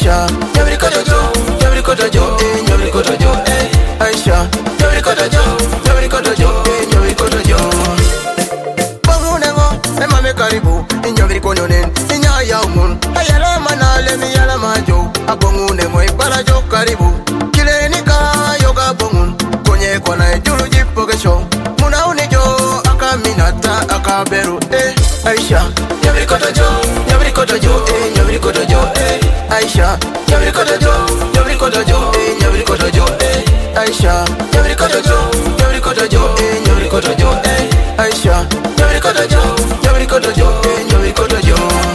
Aisha, nyabirikoto jo, nyabirikoto jo, nyabirikoto jo, Aisha, nyabirikoto jo, nyabirikoto jo, nyabirikoto jo. Bangunengo, mame karibu, nyabirikono nen, nyaya umun, ayala manale mi yala majo, abongunengo ibara jo karibu, kilenika yoga bongun, konye kona juru jipogesho, muna unijo akaminata akaberu, Aisha, nyabirikoto jo, nyabirikoto jo, nyabirikoto jo, Aisha, nyabirikoto jo, nyabirikoto jo, nyabirikoto jo, Aisha, nyabirikoto jo, nyabirikoto jo, nyabirikoto jo, Aisha, nyabirikoto jo, nyabirikoto jo, nyabirikoto jo.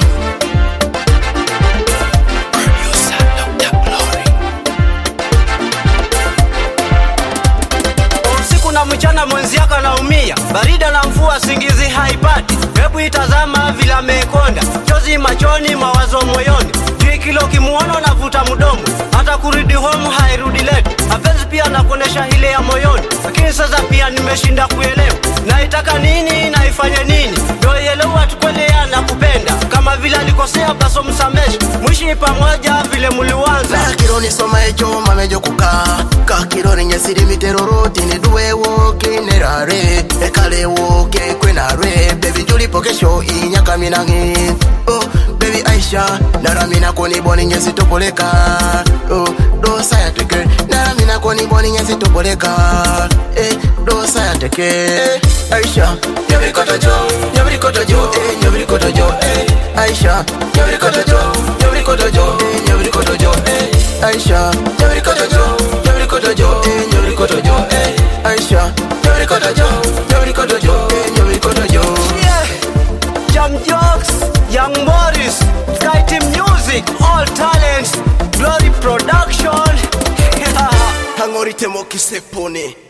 Usiku na mchana mwenzi yako anaumia, barida na mvua singizi haipati. Hebu itazama vila mekonda, chozi machoni mawazo moyoni. Jui kilo kimuono navuta mdomo, hata kurudi home hairudi late. Mapenzi pia nakuonesha hile ya moyoni, lakini sasa pia nimeshinda kuelewa. Naitaka nini, naifanye nini, ndio ielewa tukwelea na kupenda. Kama vile alikosea baso msamesh, mwishi pamoja vile muliwanza. Kironi soma echo mamejo kuka, kakironi nyesiri miteroroti ni duwe woke nerare, ekale woke kwenare. Baby juli pokesho inyaka minangi, oh baby Aisha, naramina koni boni nyesi topoleka, oh do saya teke, naramina koni boni nyesi topoleka, do saya teke. Aisha, nyabirikoto jo, nyabirikoto jo, nyabirikoto jo, Aisha, nyabirikoto jo, nyabirikoto jo, nyabirikoto jo, Aisha, nyabirikoto jo, nyabirikoto jo, nyabirikoto jo, Aisha, nyabirikoto jo, nyabirikoto jo, nyabirikoto jo. Jam Jokes, Young Morris, Sky Team Music, all talents, Glory Production. Hangori temo kisepone.